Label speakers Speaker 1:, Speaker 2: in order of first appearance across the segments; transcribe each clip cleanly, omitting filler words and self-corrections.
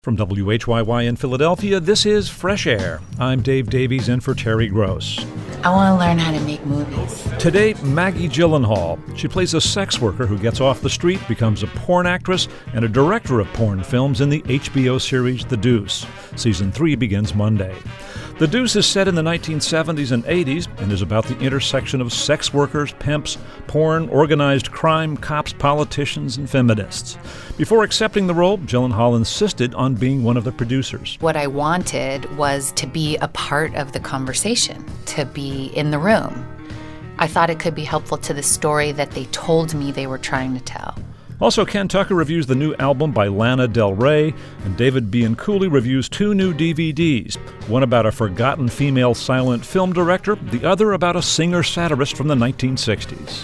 Speaker 1: From WHYY in Philadelphia, this is Fresh Air. I'm Dave Davies in for Terry Gross.
Speaker 2: I want to learn how to make movies.
Speaker 1: Today, Maggie Gyllenhaal. She plays a sex worker who gets off the street, becomes a porn actress, and a director of porn films in the HBO series The Deuce. Season 3 begins Monday. The Deuce is set in the 1970s and 80s and is about the intersection of sex workers, pimps, porn, organized crime, cops, politicians, and feminists. Before accepting the role, Gyllenhaal insisted on being one of the producers.
Speaker 2: What I wanted was to be a part of the conversation, to be in the room. I thought it could be helpful to the story that they told me they were trying to tell.
Speaker 1: Also, Ken Tucker reviews the new album by Lana Del Rey, and David Bianculli reviews 2 new DVDs, one about a forgotten female silent film director, the other about a singer-satirist from the 1960s.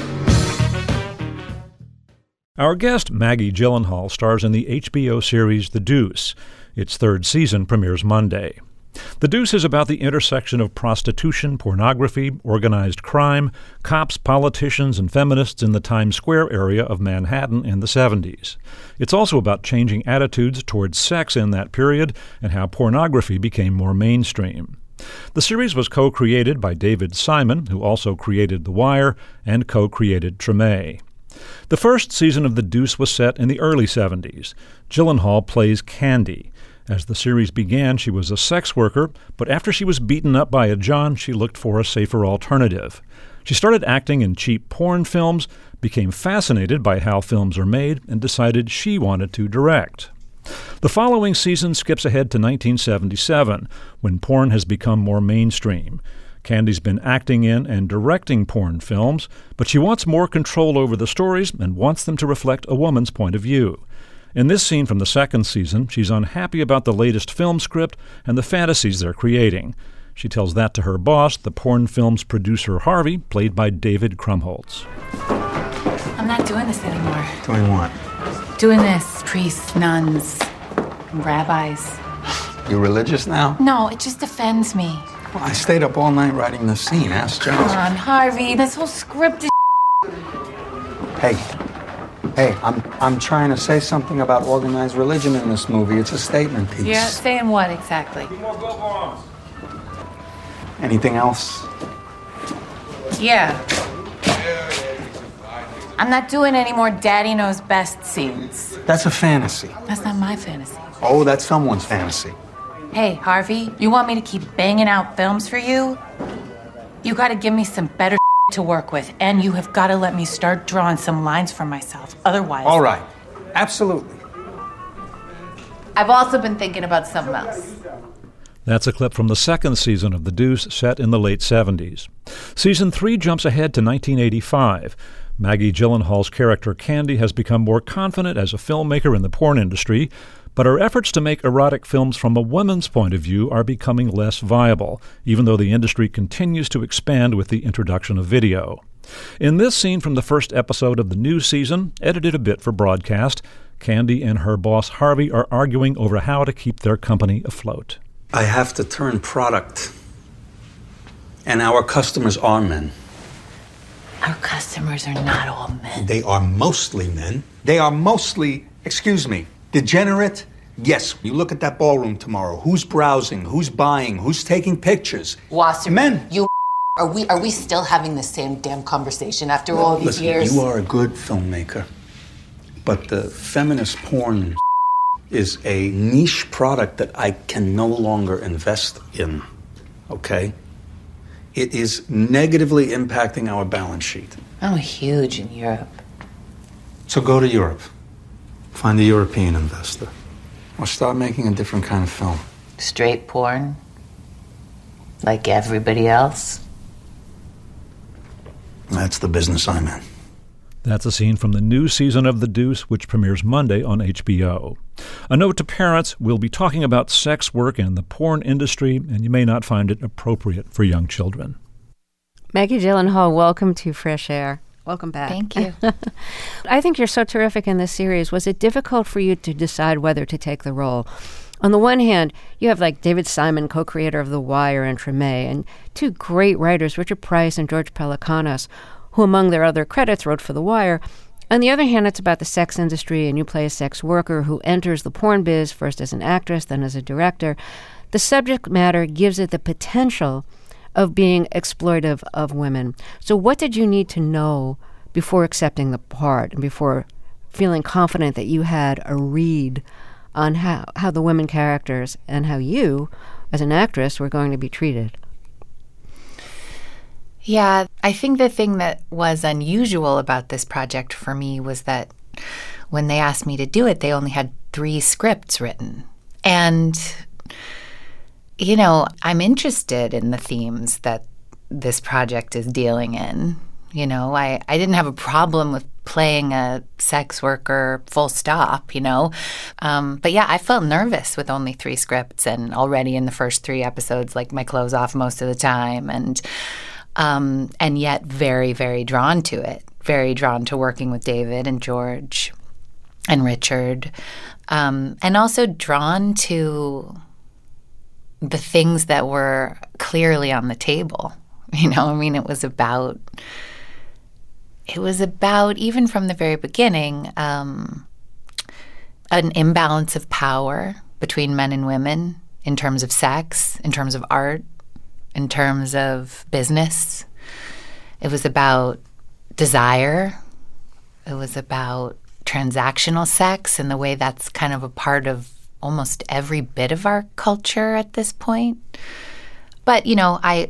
Speaker 1: Our guest, Maggie Gyllenhaal, stars in the HBO series The Deuce. Its 3rd season premieres Monday. The Deuce is about the intersection of prostitution, pornography, organized crime, cops, politicians, and feminists in the Times Square area of Manhattan in the 70s. It's also about changing attitudes towards sex in that period and how pornography became more mainstream. The series was co-created by David Simon, who also created The Wire, and co-created Treme. The first season of The Deuce was set in the early 70s. Gyllenhaal plays Candy. As the series began, she was a sex worker, but after she was beaten up by a John, she looked for a safer alternative. She started acting in cheap porn films, became fascinated by how films are made, and decided she wanted to direct. The following season skips ahead to 1977, when porn has become more mainstream. Candy's been acting in and directing porn films, but she wants more control over the stories and wants them to reflect a woman's point of view. In this scene from the 2nd season, she's unhappy about the latest film script and the fantasies they're creating. She tells that to her boss, the porn film's producer Harvey, played by David Krumholtz.
Speaker 2: I'm not doing this anymore.
Speaker 3: Doing what?
Speaker 2: Doing this. Priests, nuns, rabbis.
Speaker 3: You religious now?
Speaker 2: No, it just offends me.
Speaker 3: Well, I stayed up all night writing the scene. Ask Jones.
Speaker 2: Come on, Harvey. This whole script is...
Speaker 3: Hey, I'm trying to say something about organized religion in this movie. It's a statement piece.
Speaker 2: Yeah, saying what exactly?
Speaker 3: Anything else?
Speaker 2: Yeah. I'm not doing any more Daddy Knows Best scenes.
Speaker 3: That's a fantasy.
Speaker 2: That's not my fantasy.
Speaker 3: Oh, that's someone's fantasy.
Speaker 2: Hey, Harvey, you want me to keep banging out films for you? You gotta give me some better to work with, and you have gotta let me start drawing some lines for myself. Otherwise...
Speaker 3: All right. Absolutely.
Speaker 2: I've also been thinking about something else.
Speaker 1: That's a clip from the 2nd season of The Deuce, set in the late 70s. Season 3 jumps ahead to 1985. Maggie Gyllenhaal's character Candy has become more confident as a filmmaker in the porn industry, but her efforts to make erotic films from a woman's point of view are becoming less viable, even though the industry continues to expand with the introduction of video. In this scene from the first episode of the new season, edited a bit for broadcast, Candy and her boss Harvey are arguing over how to keep their company afloat.
Speaker 3: I have to turn product. And our customers are men.
Speaker 2: Our customers are not all men.
Speaker 3: They are mostly men. They are mostly, degenerate. Yes, you look at that ballroom tomorrow. Who's browsing? Who's buying? Who's taking pictures?
Speaker 2: Wasserman,
Speaker 3: men.
Speaker 2: You are we still having the same damn conversation after all these
Speaker 3: Listen,
Speaker 2: years?
Speaker 3: You are a good filmmaker, but the feminist porn is a niche product that I can no longer invest in, okay? It is negatively impacting our balance sheet.
Speaker 2: I'm huge in Europe.
Speaker 3: So go to Europe. Find a European investor. Or start making a different kind of film.
Speaker 2: Straight porn? Like everybody else?
Speaker 3: That's the business I'm in.
Speaker 1: That's a scene from the new season of The Deuce, which premieres Monday on HBO. A note to parents, we'll be talking about sex work and the porn industry, and you may not find it appropriate for young children.
Speaker 4: Maggie Gyllenhaal, welcome to Fresh Air. Welcome back.
Speaker 2: Thank you.
Speaker 4: I think you're so terrific in this series. Was it difficult for you to decide whether to take the role? On the one hand, you have like David Simon, co-creator of The Wire and Treme, and 2 great writers, Richard Price and George Pelecanos, who among their other credits wrote for The Wire. On the other hand, it's about the sex industry, and you play a sex worker who enters the porn biz first as an actress, then as a director. The subject matter gives it the potential of being exploitive of women. So what did you need to know before accepting the part and before feeling confident that you had a read on how the women characters and how you, as an actress, were going to be treated?
Speaker 2: Yeah, I think the thing that was unusual about this project for me was that when they asked me to do it, they only had 3 scripts written. And, you know, I'm interested in the themes that this project is dealing in. You know, I didn't have a problem with playing a sex worker full stop, you know. But yeah, I felt nervous with only 3 scripts, and already in the first 3 episodes, like, my clothes off most of the time, and yet very, very drawn to it, very drawn to working with David and George and Richard, and also drawn to the things that were clearly on the table. You know, I mean, it was about, even from the very beginning, an imbalance of power between men and women in terms of sex, in terms of art, in terms of business. It was about desire. It was about transactional sex and the way that's kind of a part of almost every bit of our culture at this point. But, you know, I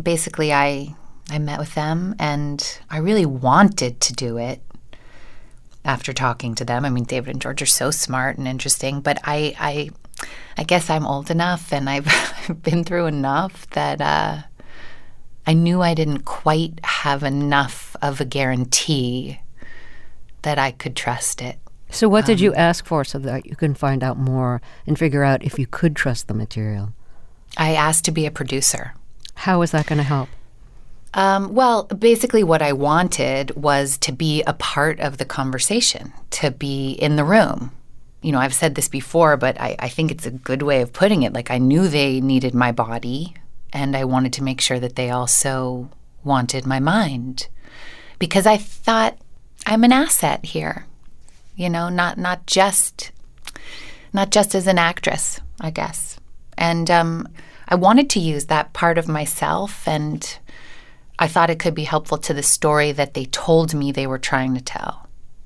Speaker 2: met with them, and I really wanted to do it after talking to them. I mean, David and George are so smart and interesting, but I guess I'm old enough and I've been through enough that I knew I didn't quite have enough of a guarantee that I could trust it.
Speaker 4: So what did you ask for so that you can find out more and figure out if you could trust the material?
Speaker 2: I asked to be a producer.
Speaker 4: How is that going to help?
Speaker 2: Well, basically what I wanted was to be a part of the conversation, to be in the room. You know, I've said this before, but I think it's a good way of putting it. Like, I knew they needed my body, and I wanted to make sure that they also wanted my mind. Because I thought, I'm an asset here. You know, not just as an actress, I guess. And I wanted to use that part of myself, and I thought it could be helpful to the story that they told me they were trying to tell.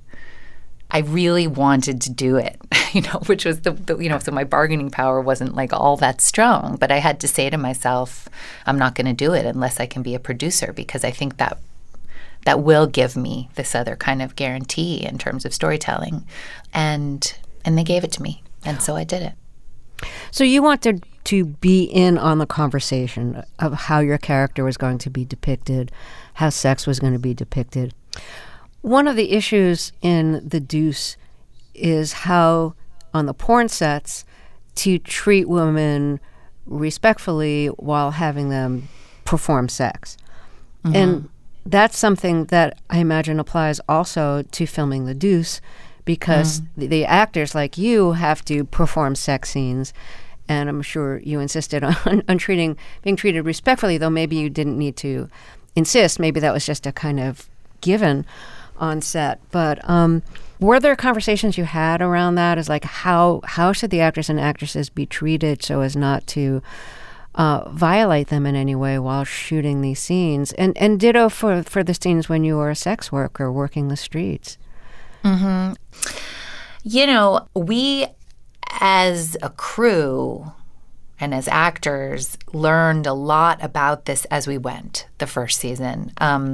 Speaker 2: I really wanted to do it, you know, which was so my bargaining power wasn't like all that strong, but I had to say to myself, I'm not going to do it unless I can be a producer, because I think that will give me this other kind of guarantee in terms of storytelling. And they gave it to me, and so I did it.
Speaker 4: So you wanted to be in on the conversation of how your character was going to be depicted, how sex was going to be depicted. One of the issues in The Deuce is how, on the porn sets, to treat women respectfully while having them perform sex. Mm-hmm. And that's something that I imagine applies also to filming The Deuce, because the actors like you have to perform sex scenes. And I'm sure you insisted on being treated respectfully, though maybe you didn't need to insist. Maybe that was just a kind of given on set. But were there conversations you had around that? As like, how should the actors and actresses be treated so as not to violate them in any way while shooting these scenes? And ditto for the scenes when you were a sex worker working the streets.
Speaker 2: Mm-hmm. You know, we as a crew and as actors learned a lot about this as we went the first season.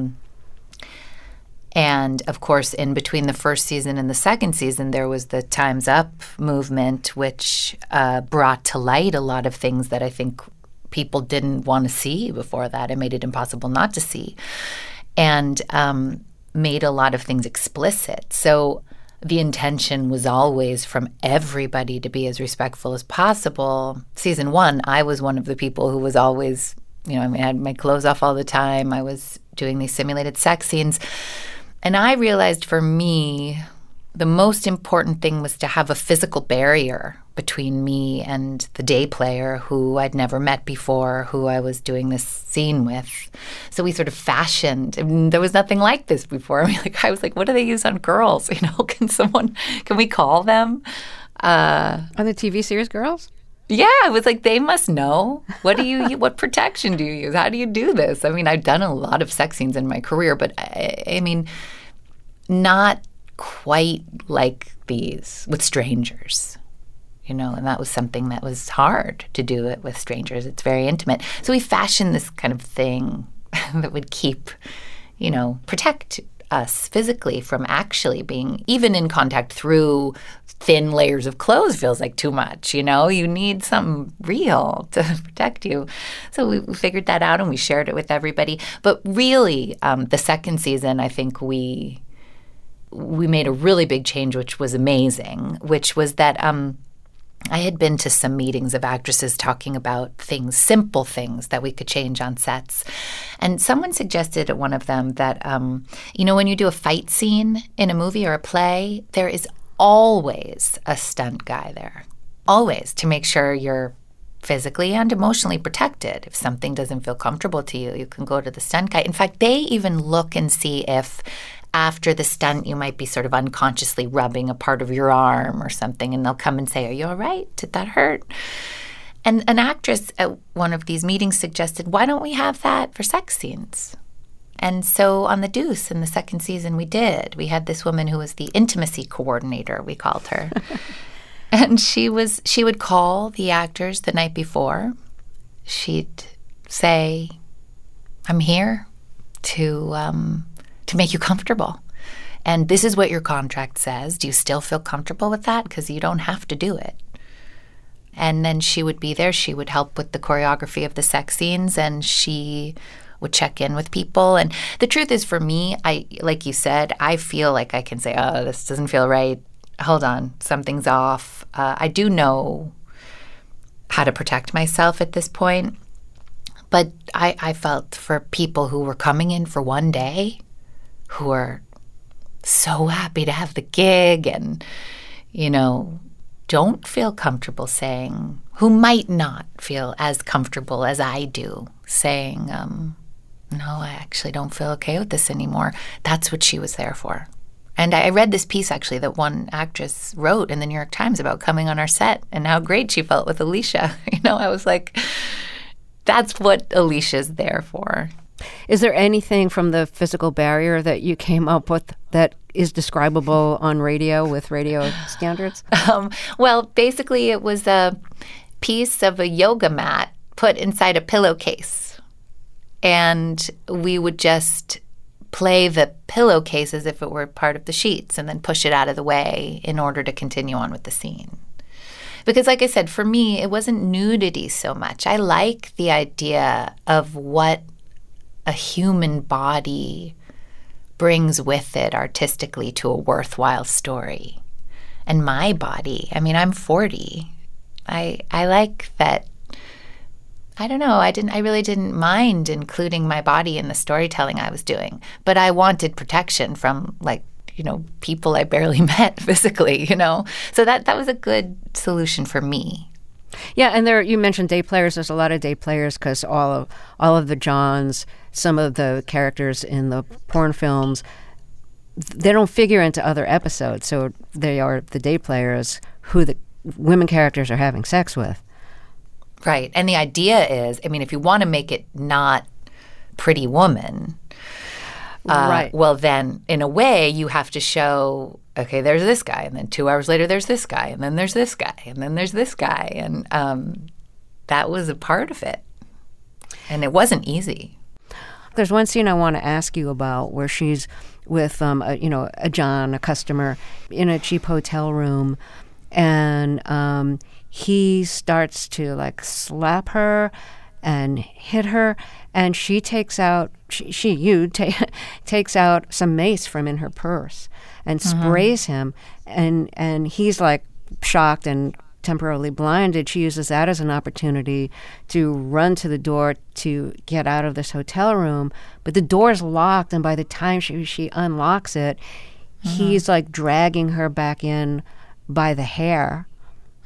Speaker 2: And, of course, in between the first season and the second season, there was the Time's Up movement, which brought to light a lot of things that I think people didn't want to see before that. It made it impossible not to see, and made a lot of things explicit. So the intention was always from everybody to be as respectful as possible. Season 1, I was one of the people who was always, I had my clothes off all the time. I was doing these simulated sex scenes. And I realized for me, the most important thing was to have a physical barrier between me and the day player who I'd never met before, who I was doing this scene with. So we sort of fashioned, and there was nothing like this before. I mean, I was like, what do they use on girls? Can we call them?
Speaker 4: On the TV series Girls?
Speaker 2: Yeah, it was like, they must know. What protection do you use? How do you do this? I mean, I've done a lot of sex scenes in my career, but I mean, not quite like these with strangers. And that was something that was hard to do it with strangers. It's very intimate. So we fashioned this kind of thing that would keep, protect us physically from actually being even in contact through thin layers of clothes feels like too much. You need something real to protect you. So we figured that out and we shared it with everybody. But really, the second season, I think we made a really big change, which was amazing, which was that I had been to some meetings of actresses talking about things, simple things that we could change on sets. And someone suggested at one of them that, when you do a fight scene in a movie or a play, there is always a stunt guy there, always, to make sure you're physically and emotionally protected. If something doesn't feel comfortable to you, you can go to the stunt guy. In fact, they even look and see if after the stunt, you might be sort of unconsciously rubbing a part of your arm or something, and they'll come and say, "Are you all right? Did that hurt?" And an actress at one of these meetings suggested, why don't we have that for sex scenes? And so on The Deuce in the second season, we did. We had this woman who was the intimacy coordinator, we called her. And she would call the actors the night before. She'd say, "I'm here to make you comfortable. And this is what your contract says. Do you still feel comfortable with that? Because you don't have to do it." And then she would be there. She would help with the choreography of the sex scenes, and she would check in with people. And the truth is, for me, like you said, I feel like I can say, "Oh, this doesn't feel right. Hold on, something's off." I do know how to protect myself at this point. But I felt for people who were coming in for one day, who are so happy to have the gig and, don't feel comfortable saying, who might not feel as comfortable as I do, saying, "No, I actually don't feel okay with this anymore." That's what she was there for. And I read this piece, actually, that one actress wrote in the New York Times about coming on our set and how great she felt with Alicia. I was like, that's what Alicia's there for.
Speaker 4: Is there anything from the physical barrier that you came up with that is describable on radio with radio standards?
Speaker 2: Well, basically it was a piece of a yoga mat put inside a pillowcase. And we would just play the pillowcase as if it were part of the sheets and then push it out of the way in order to continue on with the scene. Because like I said, for me, it wasn't nudity so much. I like the idea of what a human body brings with it artistically to a worthwhile story. And my body, I mean, I'm 40. I like that. I don't know. I really didn't mind including my body in the storytelling I was doing, but I wanted protection from people I barely met physically, So that was a good solution for me.
Speaker 4: Yeah, and you mentioned day players. There's a lot of day players because all of the Johns, some of the characters in the porn films, they don't figure into other episodes. So they are the day players who the women characters are having sex with.
Speaker 2: Right. And the idea is, if you want to make it not Pretty Woman,
Speaker 4: right.
Speaker 2: Well, then in a way you have to show, okay, there's this guy, and then 2 hours later there's this guy, and then there's this guy, and then there's this guy. And that was a part of it. And it wasn't easy.
Speaker 4: There's one scene I want to ask you about where she's with, a John, a customer, in a cheap hotel room, and he starts to slap her and hit her, and she takes out takes out some mace from in her purse and sprays him, and he's shocked and temporarily blinded. She uses that as an opportunity to run to the door to get out of this hotel room, but the door's locked, and by the time she unlocks it, he's dragging her back in by the hair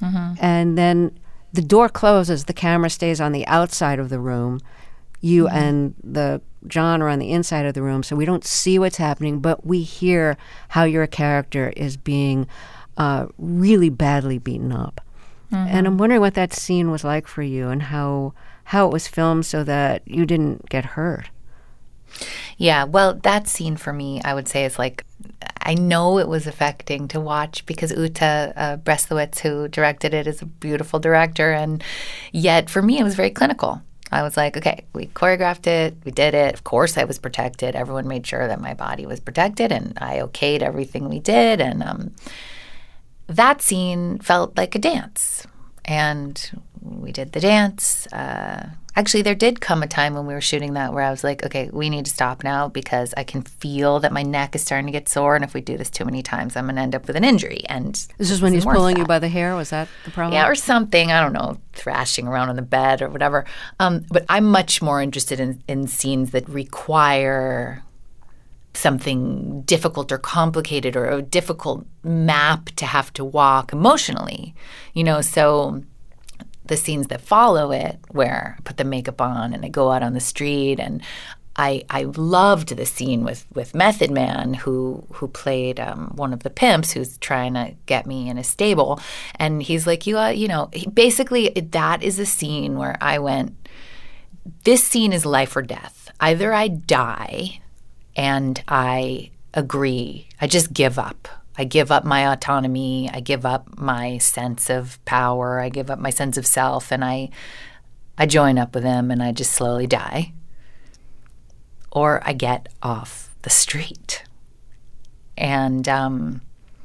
Speaker 4: and then the door closes, the camera stays on the outside of the room. You and the John are on the inside of the room, so we don't see what's happening, but we hear how your character is being really badly beaten up. And I'm wondering what that scene was like for you and how it was filmed so that you didn't get hurt.
Speaker 2: Yeah, well, that scene for me, I would say, is like, I know it was affecting to watch because Uta Breslowitz, who directed it, is a beautiful director. And yet, for me, it was very clinical. I was like, okay, we choreographed it, we did it. Of course, I was protected. Everyone made sure that my body was protected, and I okayed everything we did. And that scene felt like a dance. And we did the dance. Actually, there did come a time when we were shooting that where I was like, okay, we need to stop now because I can feel that my neck is starting to get sore. And if we do this too many times, I'm going to end up with an injury. And
Speaker 4: this is when he's pulling you by the hair? Was that the problem?
Speaker 2: Yeah, or something. I don't know, thrashing around on the bed or whatever. But I'm much more interested in scenes that require something difficult or complicated or a difficult map to have to walk emotionally. So the scenes that follow it, where I put the makeup on and I go out on the street, and I loved the scene with Method Man, who played one of the pimps who's trying to get me in a stable, and he's like, basically that is a scene where I went, this scene is life or death. Either I die and I agree, I just give up. I give up my autonomy. I give up my sense of power. I give up my sense of self, and I join up with him, and I just slowly die. Or I get off the street. And I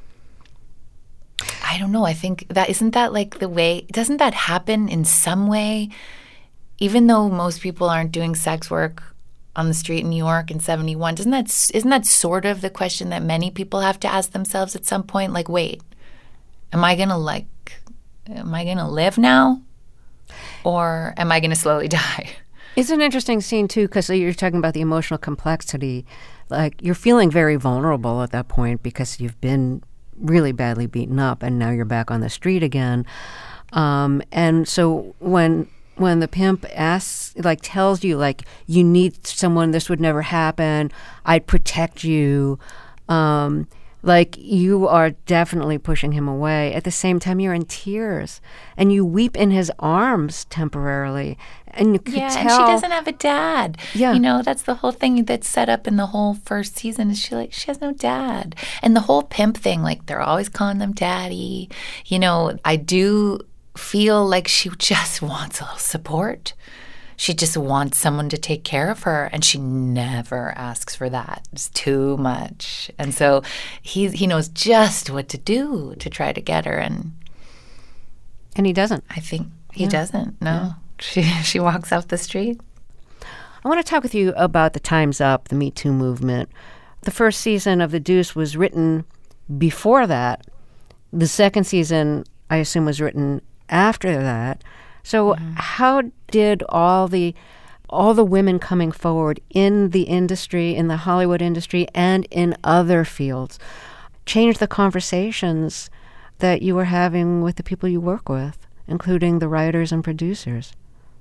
Speaker 2: don't know. I think isn't that like the way? Doesn't that happen in some way? Even though most people aren't doing sex work on the street in New York in 71, isn't that sort of the question that many people have to ask themselves at some point? Like, wait, am I gonna live now, or am I gonna slowly die?
Speaker 4: It's an interesting scene too, because you're talking about the emotional complexity. Like, you're feeling very vulnerable at that point because you've been really badly beaten up, and now you're back on the street again. And so when the pimp tells you, like, you need someone, this would never happen, I'd protect you, like, you are definitely pushing him away. At the same time, you're in tears, and you weep in his arms temporarily. And you could tell.
Speaker 2: And she doesn't have a dad.
Speaker 4: Yeah.
Speaker 2: That's the whole thing that's set up in the whole first season, is she has no dad. And the whole pimp thing, like, they're always calling them daddy. I do feel like she just wants a little support. She just wants someone to take care of her, and she never asks for that. It's too much. And so he knows just what to do to try to get her, and
Speaker 4: he doesn't.
Speaker 2: I think he doesn't. No. Yeah. She walks off the street.
Speaker 4: I want to talk with you about the Time's Up, the Me Too movement. The first season of The Deuce was written before that. The second season, I assume, was written after that. So how did all the women coming forward in the industry, in the Hollywood industry, and in other fields, change the conversations that you were having with the people you work with, including the writers and producers?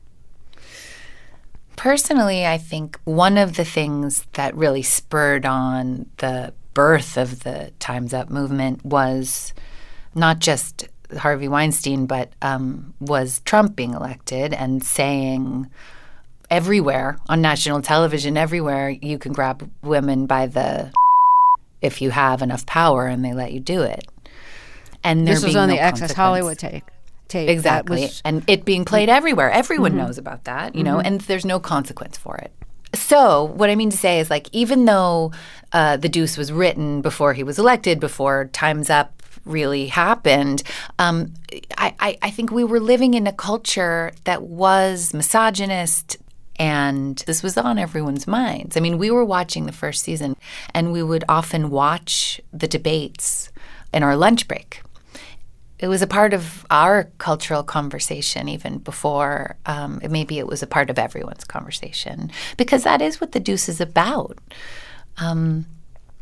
Speaker 2: Personally, I think one of the things that really spurred on the birth of the Time's Up movement was not just Harvey Weinstein, but was Trump being elected and saying everywhere on national television, everywhere, you can grab women by the if you have enough power, and they let you do it. And
Speaker 4: this was on the Access Hollywood tape.
Speaker 2: Exactly. And it being played everywhere. Everyone knows about that, and there's no consequence for it. So what I mean to say is, like, even though The Deuce was written before he was elected, before Time's Up really happened, I think we were living in a culture that was misogynist, and this was on everyone's minds. I mean, we were watching the first season, and we would often watch the debates in our lunch break. It was a part of our cultural conversation even before, maybe it was a part of everyone's conversation, because that is what The Deuce is about. And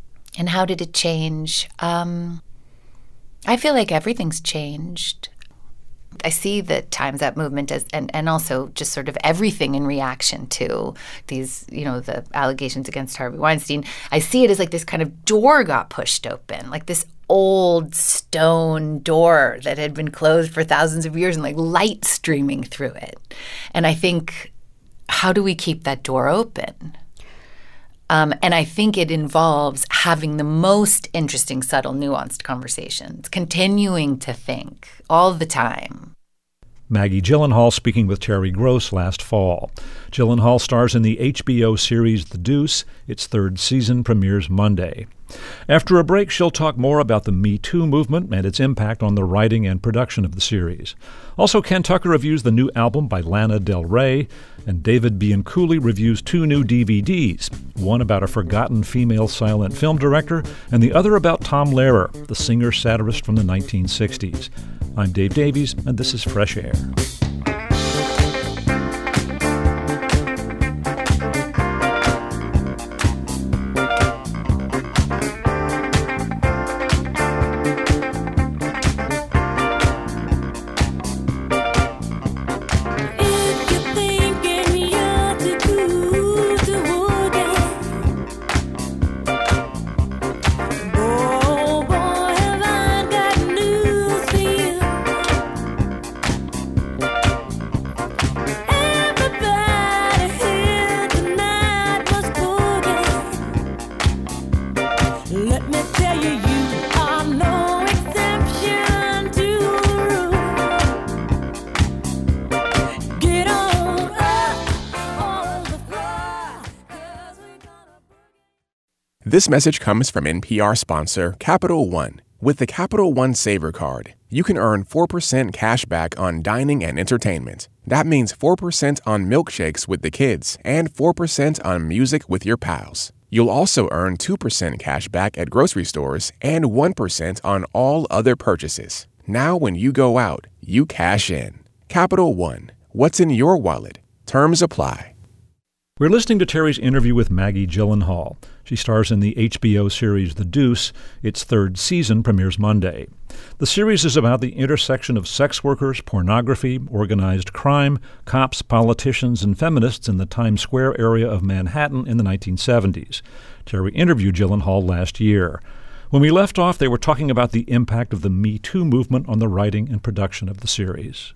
Speaker 2: how did it change? I feel like everything's changed. I see the Time's Up movement as, and also just sort of everything in reaction to these, the allegations against Harvey Weinstein. I see it as like this kind of door got pushed open, like this old stone door that had been closed for thousands of years and like light streaming through it. And I think, how do we keep that door open? And I think it involves having the most interesting, subtle, nuanced conversations, continuing to think all the time.
Speaker 1: Maggie Gyllenhaal speaking with Terry Gross last fall. Gyllenhaal stars in the HBO series The Deuce. Its third season premieres Monday. After a break, she'll talk more about the Me Too movement and its impact on the writing and production of the series. Also, Ken Tucker reviews the new album by Lana Del Rey, and David Bianculli reviews 2 new DVDs, one about a forgotten female silent film director, and the other about Tom Lehrer, the singer-satirist from the 1960s. I'm Dave Davies, and this is Fresh Air.
Speaker 5: This message comes from NPR sponsor Capital One. With the Capital One Saver Card, you can earn 4% cash back on dining and entertainment. That means 4% on milkshakes with the kids and 4% on music with your pals. You'll also earn 2% cash back at grocery stores and 1% on all other purchases. Now when you go out, you cash in. Capital One. What's in your wallet? Terms apply.
Speaker 1: We're listening to Terry's interview with Maggie Gyllenhaal. She stars in the HBO series The Deuce. Its third season premieres Monday. The series is about the intersection of sex workers, pornography, organized crime, cops, politicians, and feminists in the Times Square area of Manhattan in the 1970s. Terry interviewed Gyllenhaal last year. When we left off, they were talking about the impact of the Me Too movement on the writing and production of the series.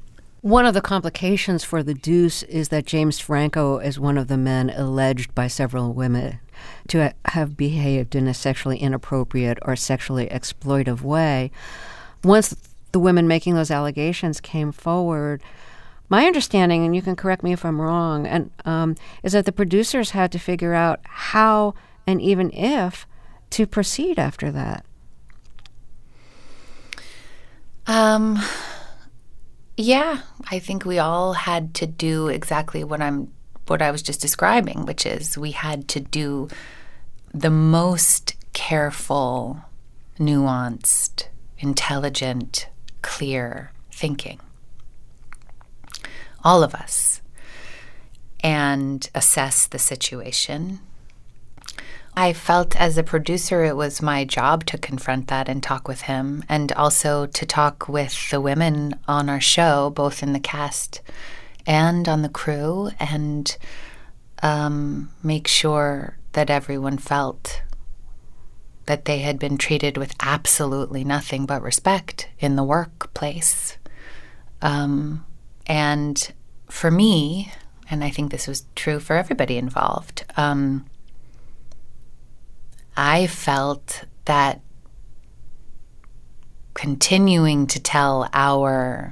Speaker 4: One of the complications for The Deuce is that James Franco is one of the men alleged by several women to have behaved in a sexually inappropriate or sexually exploitive way. Once the women making those allegations came forward, my understanding, and you can correct me if I'm wrong, is that the producers had to figure out how and even if to proceed after that.
Speaker 2: Yeah, I think we all had to do exactly what I was just describing, which is we had to do the most careful, nuanced, intelligent, clear thinking. All of us. And assess the situation. I felt as a producer it was my job to confront that and talk with him, and also to talk with the women on our show, both in the cast and on the crew, and make sure that everyone felt that they had been treated with absolutely nothing but respect in the workplace. And for me, and I think this was true for everybody involved, I felt that continuing to tell our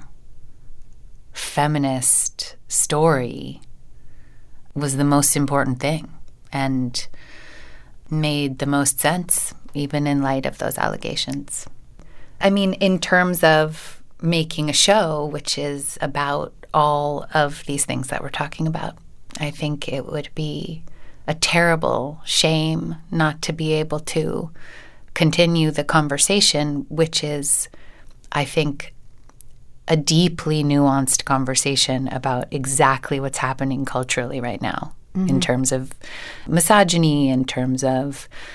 Speaker 2: feminist story was the most important thing and made the most sense, even in light of those allegations. I mean, in terms of making a show which is about all of these things that we're talking about, I think it would be a terrible shame not to be able to continue the conversation, which is, I think, a deeply nuanced conversation about exactly what's happening culturally right now, in terms of misogyny, in terms of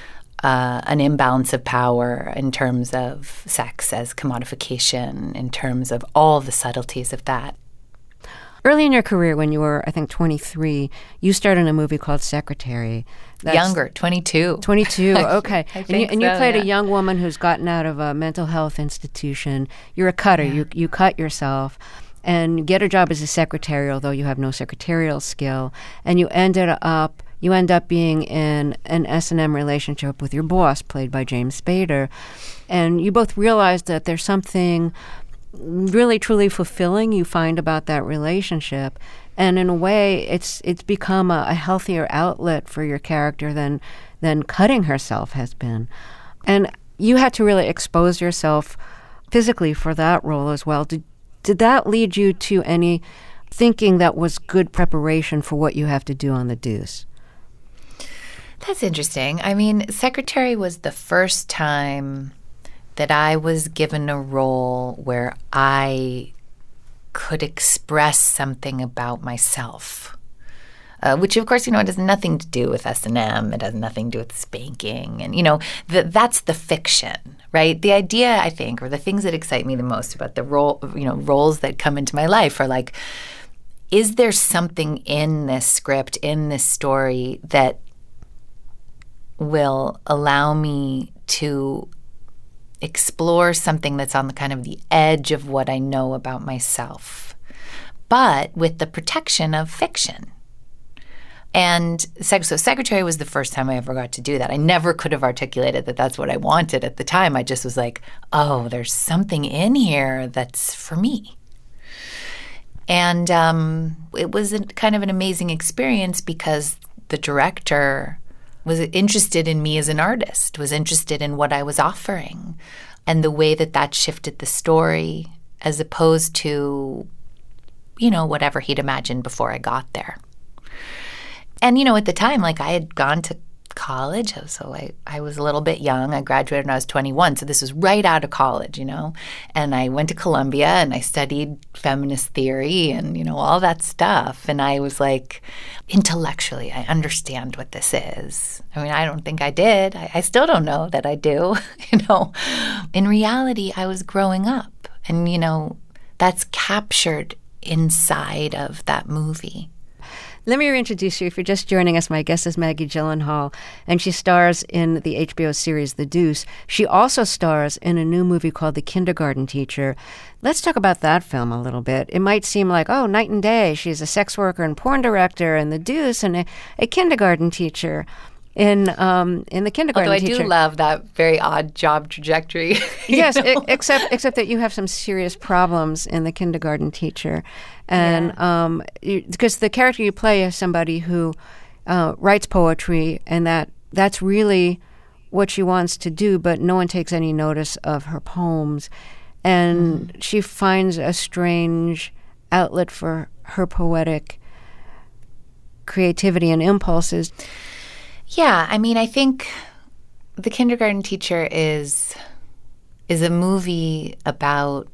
Speaker 2: an imbalance of power in terms of sex as commodification, in terms of all the subtleties of that.
Speaker 4: Early in your career, when you were, I think, 23, you starred in a movie called Secretary.
Speaker 2: Younger, 22.
Speaker 4: 22, okay. And you played
Speaker 2: yeah.
Speaker 4: a young woman who's gotten out of a mental health institution. You're a cutter.
Speaker 2: Yeah.
Speaker 4: You cut yourself and get a job as a secretary, although you have no secretarial skill. And you end up being in an S&M relationship with your boss, played by James Spader. And you both realized that there's something really truly fulfilling you find about that relationship, and in a way it's become a healthier outlet for your character than cutting herself has been. And you had to really expose yourself physically for that role as well. Did that lead you to any thinking that was good preparation for what you have to do on The Deuce?
Speaker 2: That's interesting. I mean, Secretary was the first time that I was given a role where I could express something about myself, which, of course, it has nothing to do with S&M. It has nothing to do with spanking. And, that's the fiction, right? The idea, I think, or the things that excite me the most about the roles that come into my life are like, is there something in this script, in this story that will allow me to explore something that's on the kind of the edge of what I know about myself, but with the protection of fiction. And so Secretary was the first time I ever got to do that. I never could have articulated that that's what I wanted at the time. I just was like, oh, there's something in here that's for me. And it was kind of an amazing experience because the director was interested in me as an artist, was interested in what I was offering and the way that shifted the story as opposed to, whatever he'd imagined before I got there. And, at the time, I had gone to college, so I was a little bit young. I graduated when I was 21, so this was right out of college, And I went to Columbia and I studied feminist theory and, all that stuff. And I was like, intellectually, I understand what this is. I mean, I don't think I did. I still don't know that I do, In reality, I was growing up and, that's captured inside of that movie.
Speaker 4: Let me reintroduce you. If you're just joining us, my guest is Maggie Gyllenhaal, and she stars in the HBO series The Deuce. She also stars in a new movie called The Kindergarten Teacher. Let's talk about that film a little bit. It might seem like, oh, night and day. She's a sex worker and porn director in The Deuce and a kindergarten teacher in The Kindergarten
Speaker 2: Although I
Speaker 4: Teacher.
Speaker 2: do love that very odd job trajectory.
Speaker 4: Yes, except that you have some serious problems in The Kindergarten Teacher. And because the character you play is somebody who writes poetry, and that's really what she wants to do, but no one takes any notice of her poems. And she finds a strange outlet for her poetic creativity and impulses.
Speaker 2: Yeah, I mean, I think The Kindergarten Teacher is a movie about,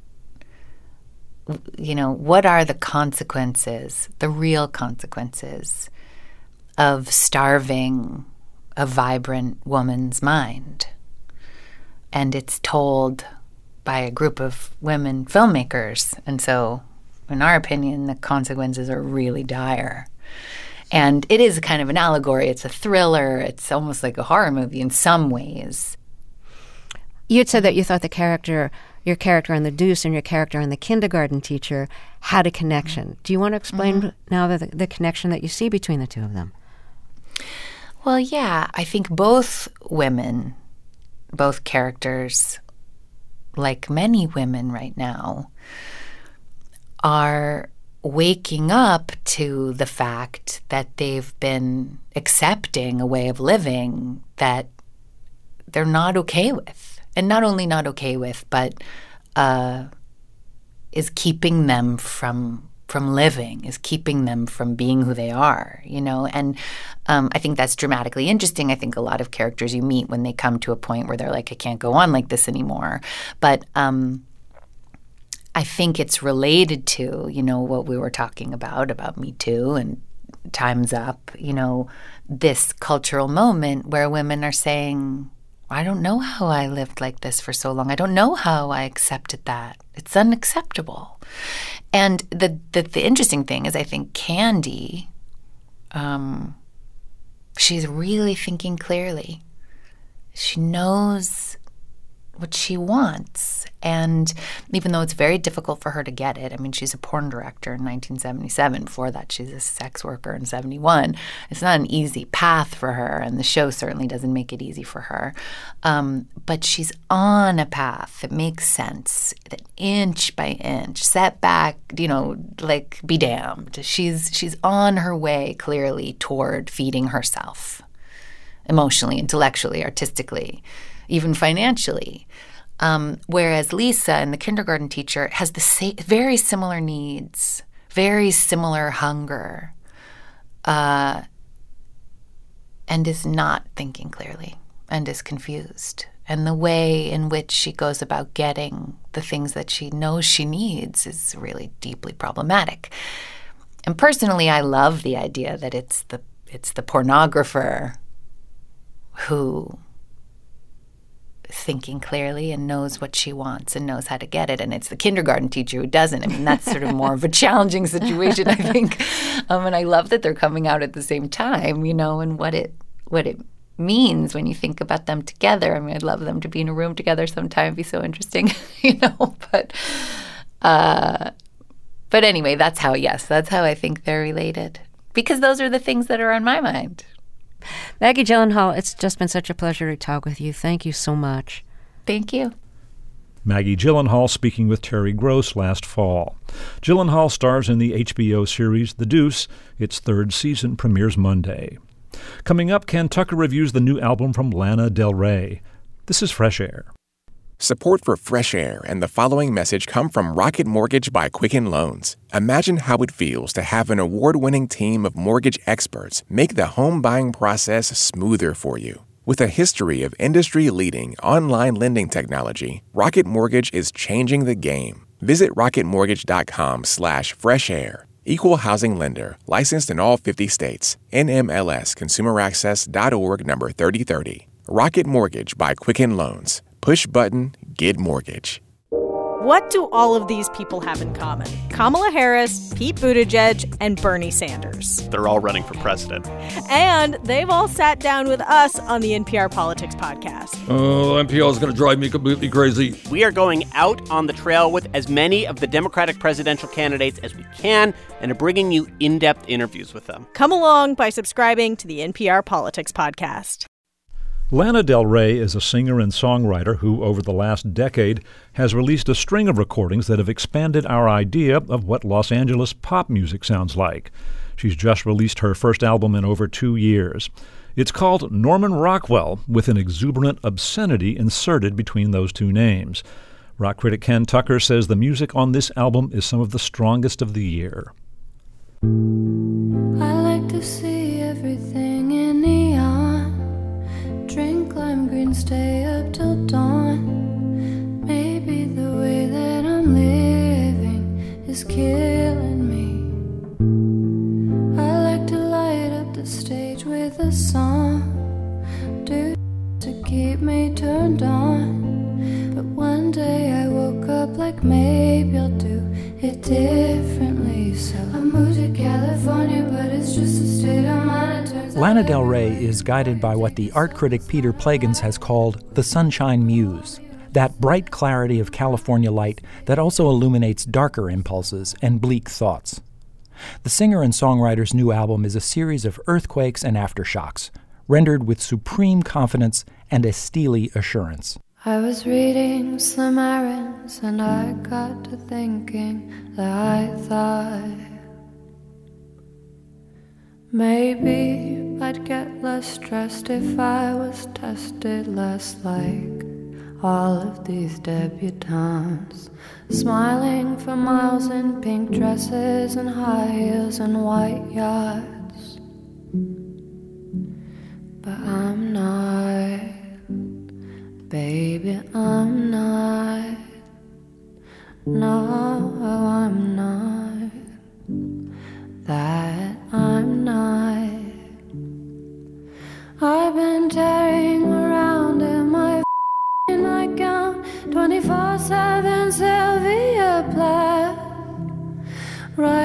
Speaker 2: what are the consequences, the real consequences of starving a vibrant woman's mind. And it's told by a group of women filmmakers. And so, in our opinion, the consequences are really dire. And it is kind of an allegory. It's a thriller. It's almost like a horror movie in some ways.
Speaker 4: You had said that you thought your character in The Deuce and your character in The Kindergarten Teacher had a connection. Do you want to explain now the connection that you see between the two of them?
Speaker 2: Well, yeah. I think both women, both characters, like many women right now, are waking up to the fact that they've been accepting a way of living that they're not okay with. And not only not okay with, but is keeping them from living, is keeping them from being who they are, And I think that's dramatically interesting. I think a lot of characters you meet when they come to a point where they're like, I can't go on like this anymore. But I think it's related to, what we were talking about Me Too and Time's Up, this cultural moment where women are saying, I don't know how I lived like this for so long. I don't know how I accepted that. It's unacceptable. And the interesting thing is, I think Candy, she's really thinking clearly. She knows what she wants. And even though it's very difficult for her to get it, I mean, she's a porn director in 1977. Before that, she's a sex worker in 71. It's not an easy path for her, and the show certainly doesn't make it easy for her. But she's on a path that makes sense, that inch by inch, setback, like be damned. She's on her way clearly toward feeding herself, emotionally, intellectually, artistically, even financially. Whereas Lisa, and the kindergarten teacher, has the very similar needs, very similar hunger, and is not thinking clearly and is confused. And the way in which she goes about getting the things that she knows she needs is really deeply problematic. And personally, I love the idea that it's the pornographer who is thinking clearly and knows what she wants and knows how to get it, and it's the kindergarten teacher who doesn't. I mean, that's sort of more of a challenging situation, I think. And I love that they're coming out at the same time, and what it means when you think about them together. I mean, I'd love them to be in a room together sometime. It'd be so interesting, But anyway, that's how I think they're related, because those are the things that are on my mind.
Speaker 4: Maggie Gyllenhaal, it's just been such a pleasure to talk with you. Thank you so much.
Speaker 2: Thank you.
Speaker 1: Maggie Gyllenhaal speaking with Terry Gross last fall. Gyllenhaal stars in the HBO series The Deuce. Its third season premieres Monday. Coming up, Ken Tucker reviews the new album from Lana Del Rey. This is Fresh Air.
Speaker 5: Support for Fresh Air and the following message come from Rocket Mortgage by Quicken Loans. Imagine how it feels to have an award-winning team of mortgage experts make the home buying process smoother for you. With a history of industry-leading online lending technology, Rocket Mortgage is changing the game. Visit rocketmortgage.com/freshair. Equal housing lender, licensed in all 50 states. NMLS ConsumerAccess.org number 3030. Rocket Mortgage by Quicken Loans. Push button, get mortgage.
Speaker 6: What do all of these people have in common? Kamala Harris, Pete Buttigieg, and Bernie Sanders.
Speaker 7: They're all running for president.
Speaker 6: And they've all sat down with us on the NPR Politics Podcast.
Speaker 8: Oh, NPR is going to drive me completely crazy.
Speaker 7: We are going out on the trail with as many of the Democratic presidential candidates as we can and are bringing you in-depth interviews with them.
Speaker 6: Come along by subscribing to the NPR Politics Podcast.
Speaker 1: Lana Del Rey is a singer and songwriter who, over the last decade, has released a string of recordings that have expanded our idea of what Los Angeles pop music sounds like. She's just released her first album in over 2 years. It's called Norman Rockwell, with an exuberant obscenity inserted between those two names. Rock critic Ken Tucker says the music on this album is some of the strongest of the year.
Speaker 9: I like to see everything in neon. Drink lime green, stay up till dawn. Maybe the way that I'm living is killing me. I like to light up the stage with a song, do to keep me turned on. But one day I woke up like maybe I'll do it differently. So I moved to California, but it's just a state of mind.
Speaker 10: Lana Del Rey is guided by what the art critic Peter Plagans has called the sunshine muse, that bright clarity of California light that also illuminates darker impulses and bleak thoughts. The singer and songwriter's new album is a series of earthquakes and aftershocks, rendered with supreme confidence and a steely assurance.
Speaker 9: I was reading Slim Aarons and I got to thinking that I thought maybe I'd get less stressed if I was tested less like all of these debutantes, smiling for miles in pink dresses and high heels and white yachts. But I'm not, baby, I'm not. No, I'm not. That I'm not. I've been tearing around in my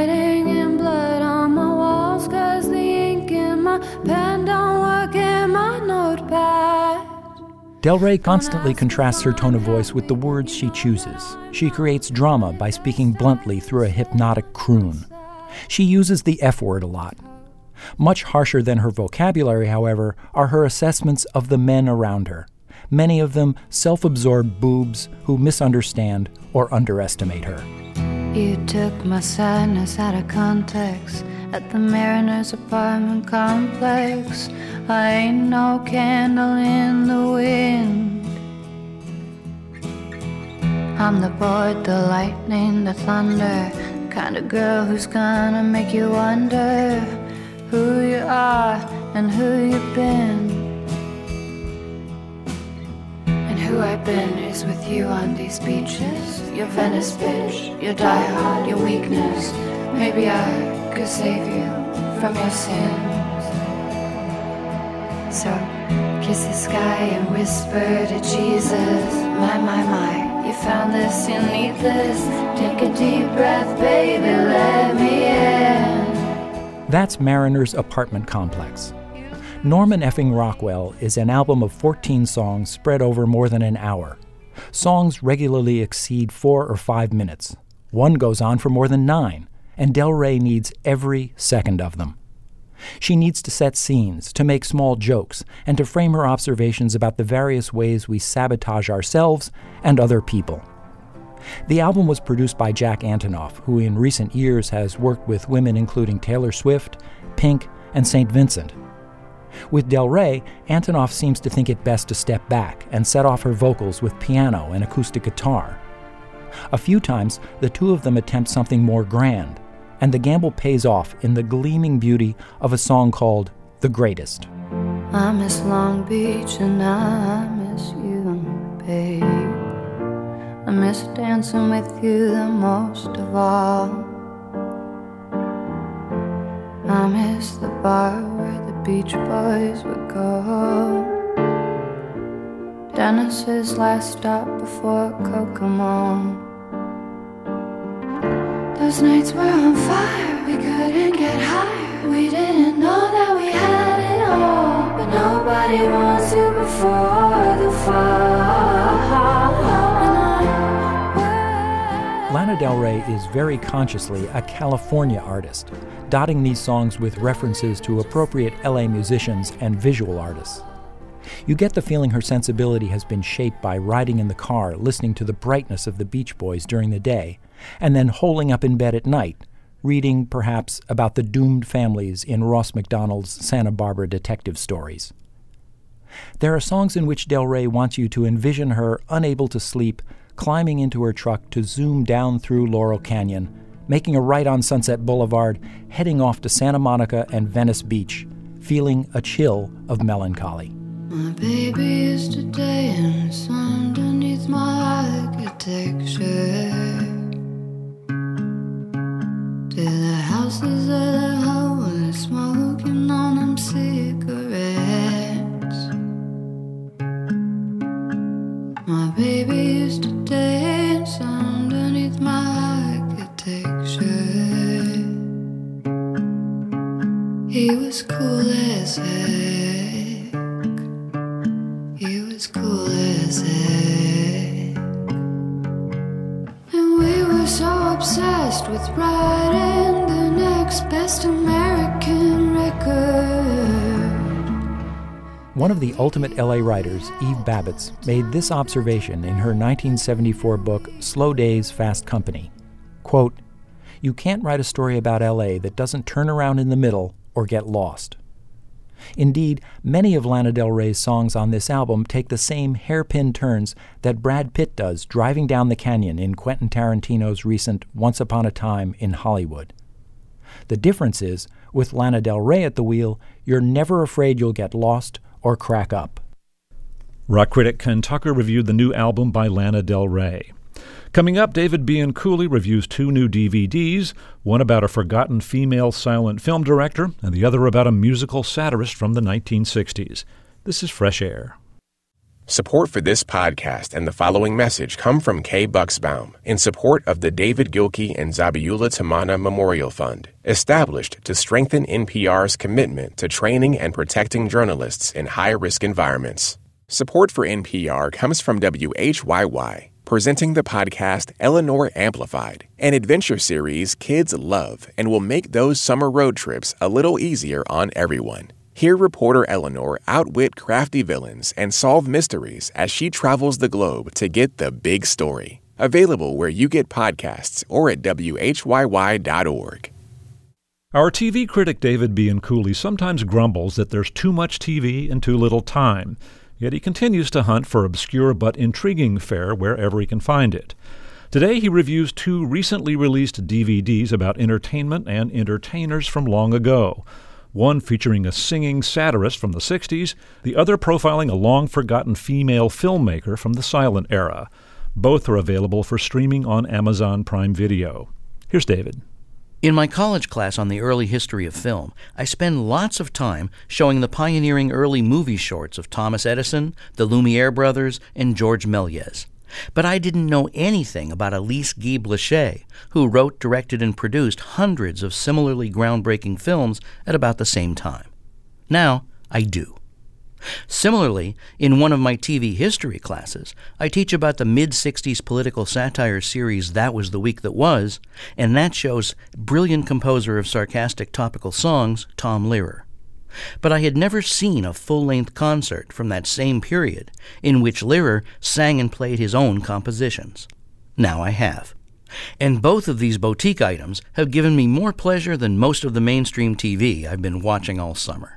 Speaker 9: writing in blood on my walls, 'cause the ink in my pen don't work in my notepad.
Speaker 10: Del Rey constantly contrasts her tone of voice with the words she chooses. She creates drama by speaking bluntly through a hypnotic croon. She uses the F word a lot. Much harsher than her vocabulary, however, are her assessments of the men around her. Many of them self-absorbed boobs who misunderstand or underestimate her.
Speaker 9: You took my sadness out of context at the Mariners apartment complex. I ain't no candle in the wind. I'm the board, the lightning, the thunder, kind of girl who's gonna make you wonder who you are and who you've been. And who I've been is with you on these beaches. Your Venice bitch, your diehard, your weakness. Maybe I could save you from your sins. So kiss the sky and whisper to Jesus. My, you found this, you need this. Take a deep breath, baby, let me in.
Speaker 10: That's Mariner's Apartment Complex. Norman Effing Rockwell is an album of 14 songs spread over more than an hour. Songs regularly exceed 4 or 5 minutes. One goes on for more than 9, and Del Rey needs every second of them. She needs to set scenes, to make small jokes, and to frame her observations about the various ways we sabotage ourselves and other people. The album was produced by Jack Antonoff, who in recent years has worked with women including Taylor Swift, Pink, and St. Vincent. With Del Rey, Antonoff seems to think it best to step back and set off her vocals with piano and acoustic guitar. A few times, the two of them attempt something more grand, and the gamble pays off in the gleaming beauty of a song called The Greatest.
Speaker 9: I miss Long Beach and I miss you, babe. I miss dancing with you the most of all. I miss the bar where the Beach Boys would go. Dennis's last stop before Kokomo. Those nights were on fire, we couldn't get higher. We didn't know that we had it all, but nobody wants you before the fall.
Speaker 10: Lana Del Rey is very consciously a California artist, dotting these songs with references to appropriate LA musicians and visual artists. You get the feeling her sensibility has been shaped by riding in the car, listening to the brightness of the Beach Boys during the day, and then holing up in bed at night, reading, perhaps, about the doomed families in Ross MacDonald's Santa Barbara detective stories. There are songs in which Del Rey wants you to envision her unable to sleep, climbing into her truck to zoom down through Laurel Canyon, making a right on Sunset Boulevard, heading off to Santa Monica and Venice Beach, feeling a chill of melancholy.
Speaker 9: My baby is today and it's underneath my architecture. To the houses of the homeless smoking on them cigarettes. My baby is today it's underneath my architecture. He was cool as heck. He was cool as heck. And we were so obsessed with writing the next best American record.
Speaker 10: One of the ultimate LA writers, Eve Babitz, made this observation in her 1974 book, Slow Days, Fast Company. Quote, "You can't write a story about LA that doesn't turn around in the middle or get lost." Indeed, many of Lana Del Rey's songs on this album take the same hairpin turns that Brad Pitt does driving down the canyon in Quentin Tarantino's recent Once Upon a Time in Hollywood. The difference is, with Lana Del Rey at the wheel, you're never afraid you'll get lost or crack up.
Speaker 1: Rock critic Ken Tucker reviewed the new album by Lana Del Rey. Coming up, David Bianculli reviews 2 new DVDs, one about a forgotten female silent film director and the other about a musical satirist from the 1960s. This is Fresh Air.
Speaker 5: Support for this podcast and the following message come from Kay Bucksbaum in support of the David Gilkey and Zabiula Tamana Memorial Fund, established to strengthen NPR's commitment to training and protecting journalists in high-risk environments. Support for NPR comes from WHYY, presenting the podcast Eleanor Amplified, an adventure series kids love and will make those summer road trips a little easier on everyone. Hear reporter Eleanor outwit crafty villains and solve mysteries as she travels the globe to get the big story. Available where you get podcasts or at WHYY.org.
Speaker 1: Our TV critic David Bianculli sometimes grumbles that there's too much TV and too little time, yet he continues to hunt for obscure but intriguing fare wherever he can find it. Today he reviews two recently released DVDs about entertainment and entertainers from long ago. One featuring a singing satirist from the 60s, the other profiling a long-forgotten female filmmaker from the silent era. Both are available for streaming on Amazon Prime Video. Here's David.
Speaker 11: In my college class on the early history of film, I spend lots of time showing the pioneering early movie shorts of Thomas Edison, the Lumiere brothers, and George Méliès. But I didn't know anything about Alice Guy Blaché, who wrote, directed, and produced hundreds of similarly groundbreaking films at about the same time. Now, I do. Similarly, in one of my TV history classes, I teach about the mid-60s political satire series That Was the Week That Was, and that show's brilliant composer of sarcastic topical songs, Tom Lehrer. But I had never seen a full-length concert from that same period in which Lehrer sang and played his own compositions. Now I have. And both of these boutique items have given me more pleasure than most of the mainstream TV I've been watching all summer.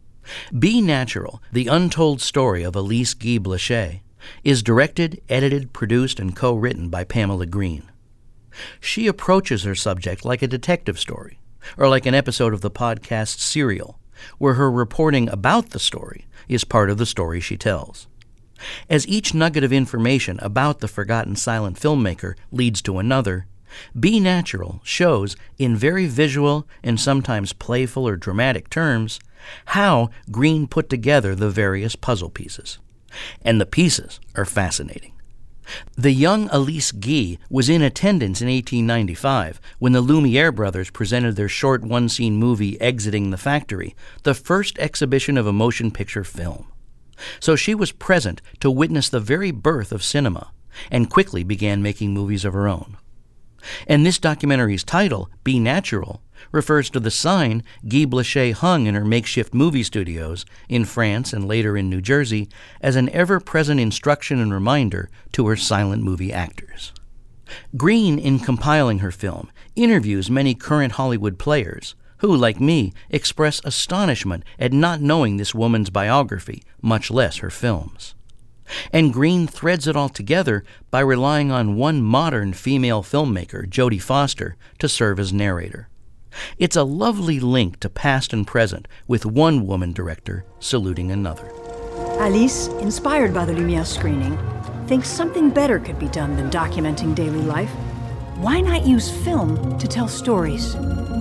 Speaker 11: Be Natural, the untold story of Alice Guy Blaché, is directed, edited, produced, and co-written by Pamela Green. She approaches her subject like a detective story, or like an episode of the podcast Serial, where her reporting about the story is part of the story she tells. As each nugget of information about the forgotten silent filmmaker leads to another, Be Natural shows, in very visual and sometimes playful or dramatic terms, how Green put together the various puzzle pieces. And the pieces are fascinating. The young Alice Guy was in attendance in 1895 when the Lumiere brothers presented their short one-scene movie Exiting the Factory, the first exhibition of a motion picture film. So she was present to witness the very birth of cinema and quickly began making movies of her own. And this documentary's title, Be Natural, refers to the sign Guy Blaché hung in her makeshift movie studios in France and later in New Jersey as an ever-present instruction and reminder to her silent movie actors. Green, in compiling her film, interviews many current Hollywood players who, like me, express astonishment at not knowing this woman's biography, much less her films. And Green threads it all together by relying on one modern female filmmaker, Jodie Foster, to serve as narrator. It's a lovely link to past and present, with one woman director saluting another.
Speaker 12: Alice, inspired by the Lumiere screening, thinks something better could be done than documenting daily life. Why not use film to tell stories?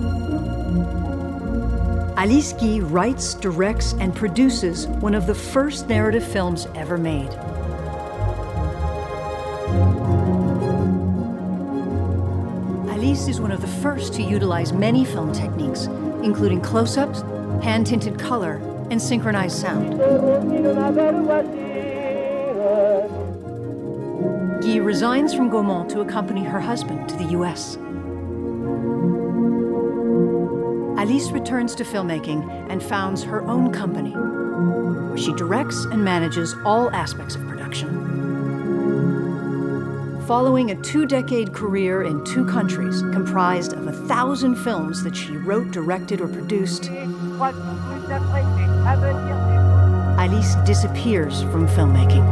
Speaker 12: Alice Guy writes, directs, and produces one of the first narrative films ever made. Alice is one of the first to utilize many film techniques, including close-ups, hand-tinted color, and synchronized sound. Guy resigns from Gaumont to accompany her husband to the U.S. Alice returns to filmmaking and founds her own company, where she directs and manages all aspects of production. Following a 2-decade career in 2 countries comprised of 1,000 films that she wrote, directed, or produced, Alice disappears from filmmaking.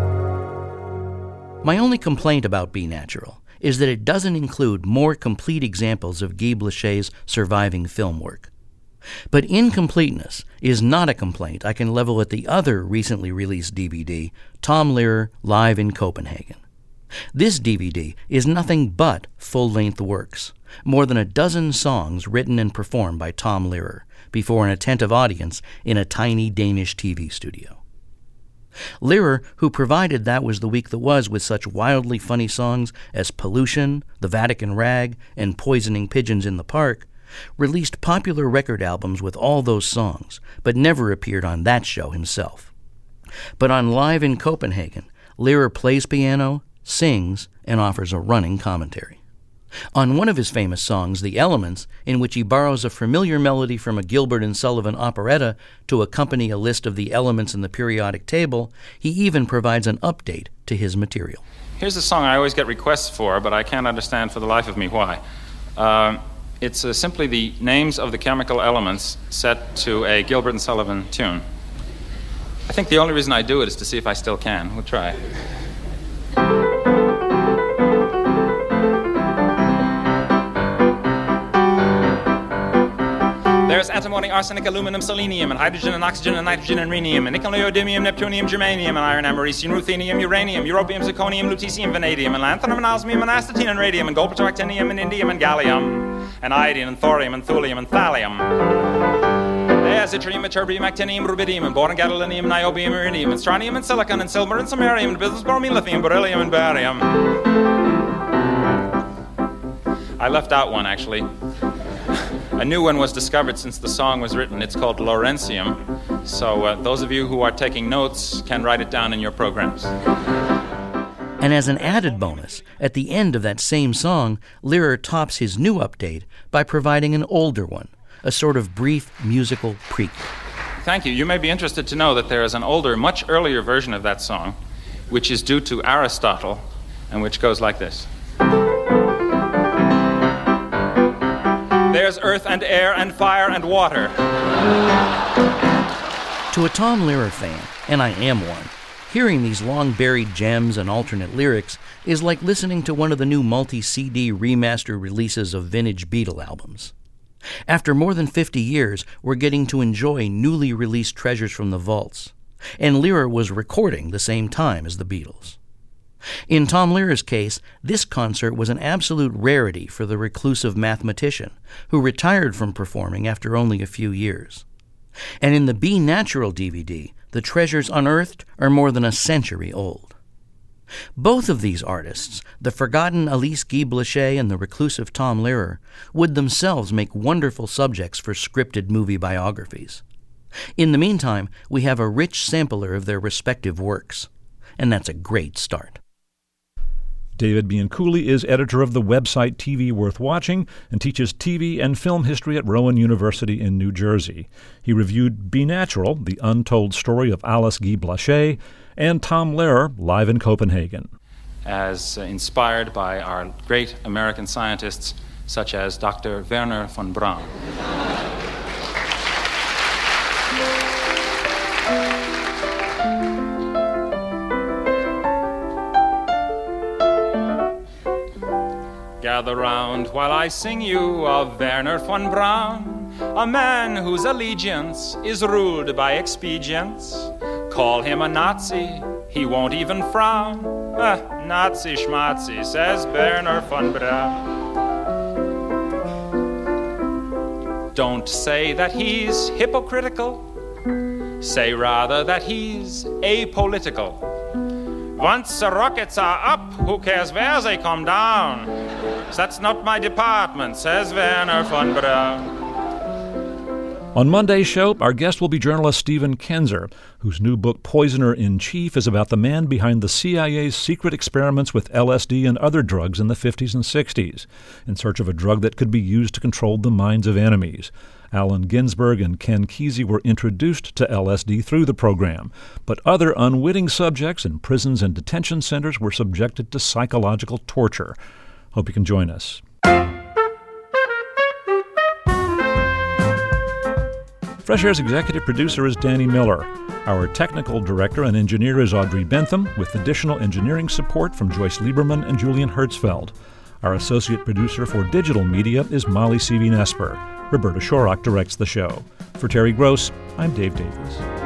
Speaker 11: My only complaint about Be Natural is that it doesn't include more complete examples of Guy Blaché's surviving film work. But incompleteness is not a complaint I can level at the other recently released DVD, Tom Lehrer Live in Copenhagen. This DVD is nothing but full-length works, more than a dozen songs written and performed by Tom Lehrer before an attentive audience in a tiny Danish TV studio. Lehrer, who provided That Was the Week That Was with such wildly funny songs as Pollution, The Vatican Rag, and Poisoning Pigeons in the Park, released popular record albums with all those songs, but never appeared on that show himself. But on Live in Copenhagen, Lehrer plays piano, sings, and offers a running commentary. On one of his famous songs, The Elements, in which he borrows a familiar melody from a Gilbert and Sullivan operetta to accompany a list of the elements in the periodic table, he even provides an update to his material.
Speaker 13: Here's a song I always get requests for, but I can't understand for the life of me why. It's simply the names of the chemical elements set to a Gilbert and Sullivan tune. I think the only reason I do it is to see if I still can. We'll try. There's antimony, arsenic, aluminum, selenium, and hydrogen, and oxygen, and nitrogen, and rhenium, and nickel, neodymium, neptunium, germanium, and iron, americium, ruthenium, uranium, europium, zirconium, lutetium, vanadium, and lanthanum, and osmium, and astatine, and radium, and gold, actinium, and indium, and gallium, and iodine, and thorium, and thulium, and thallium. There's yttrium, ytterbium, actinium, rubidium, and boron, gadolinium, niobium, iridium, and strontium, and silicon, and silver, and samarium, and bismuth, bromine, lithium, beryllium, and barium. I left out one, actually. A new one was discovered since the song was written. It's called Lawrencium. So those of you who are taking notes can write it down in your programs.
Speaker 11: And as an added bonus, at the end of that same song, Lehrer tops his new update by providing an older one, a sort of brief musical prequel.
Speaker 13: Thank you. You may be interested to know that there is an older, much earlier version of that song, which is due to Aristotle, and which goes like this. There's earth and air and fire and water.
Speaker 11: To a Tom Lehrer fan, and I am one, hearing these long-buried gems and alternate lyrics is like listening to one of the new multi-CD remaster releases of vintage Beatle albums. After more than 50 years, we're getting to enjoy newly released treasures from the vaults, and Lehrer was recording the same time as the Beatles. In Tom Lehrer's case, this concert was an absolute rarity for the reclusive mathematician, who retired from performing after only a few years. And in the B Natural DVD, the treasures unearthed are more than a century old. Both of these artists, the forgotten Alice Guy Blaché and the reclusive Tom Lehrer, would themselves make wonderful subjects for scripted movie biographies. In the meantime, we have a rich sampler of their respective works, and that's a great start.
Speaker 1: David Bianculli is editor of the website TV Worth Watching and teaches TV and film history at Rowan University in New Jersey. He reviewed B Natural, the untold story of Alice Guy Blaché, and Tom Lehrer, Live in Copenhagen.
Speaker 13: As inspired by our great American scientists such as Dr. Wernher von Braun. Gather round while I sing you of Wernher von Braun, a man whose allegiance is ruled by expedience. Call him a Nazi, he won't even frown. Nazi schmatzi, says Wernher von Braun. Don't say that he's hypocritical, say rather that he's apolitical. Once the rockets are up, who cares where they come down? That's not my department, says Wernher von Braun.
Speaker 1: On Monday's show, our guest will be journalist Stephen Kenzer, whose new book Poisoner in Chief is about the man behind the CIA's secret experiments with LSD and other drugs in the 50s and 60s, in search of a drug that could be used to control the minds of enemies. Allen Ginsberg and Ken Kesey were introduced to LSD through the program, but other unwitting subjects in prisons and detention centers were subjected to psychological torture. Hope you can join us. Fresh Air's executive producer is Danny Miller. Our technical director and engineer is Audrey Bentham, with additional engineering support from Joyce Lieberman and Julian Hertzfeld. Our associate producer for digital media is Molly Seavey-Nesper. Roberta Shorrock directs the show. For Terry Gross, I'm Dave Davies.